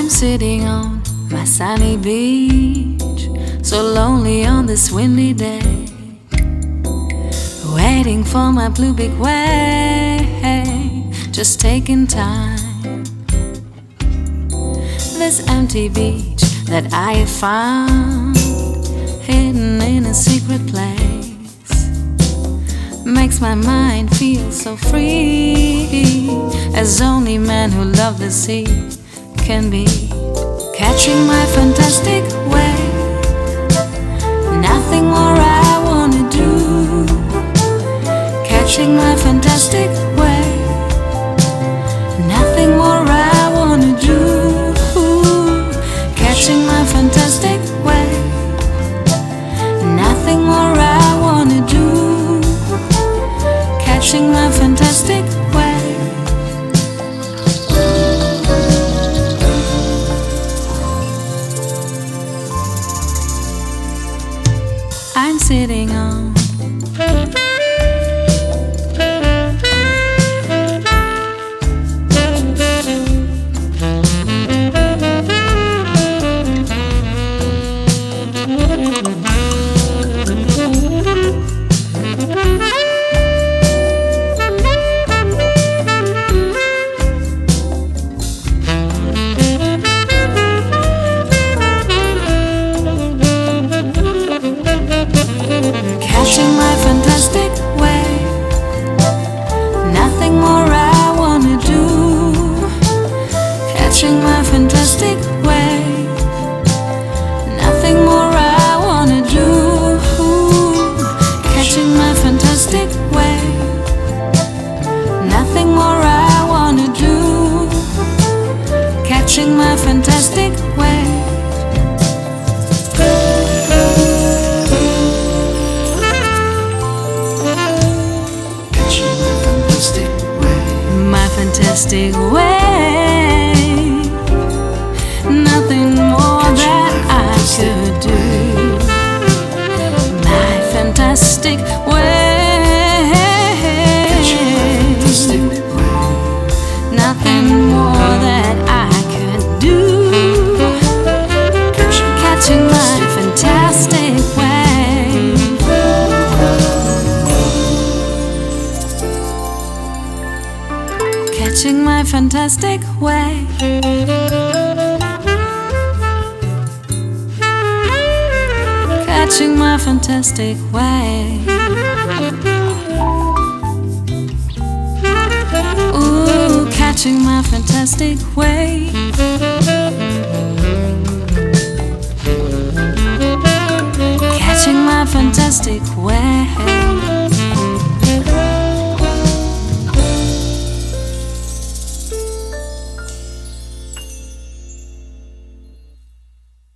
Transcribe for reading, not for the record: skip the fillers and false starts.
I'm sitting on my sunny beach, so lonely on this windy day, waiting for my blue big wave, just taking time. This empty beach that I have found, hidden in a secret place, makes my mind feel so free, as only men who love the sea can be. Catching my fantastic wave, nothing more I wanna do. Catching my fantastic wave, nothing more I wanna do. Catching my fantastic wave, nothing more I wanna do. Catching my fantastic wave. I'm sitting on catching my fantastic wave, nothing more I wanna do. Catching my fantastic wave, nothing more I wanna do. Catching my fantastic wave, nothing more I wanna do. Catching my fantastic wave. Fantastic way, nothing more that I could do. My fantastic way, nothing more that I could do. Catching my fantastic way. Catching my fantastic way. Catching my fantastic way. Ooh, catching my fantastic way. Catching my fantastic way.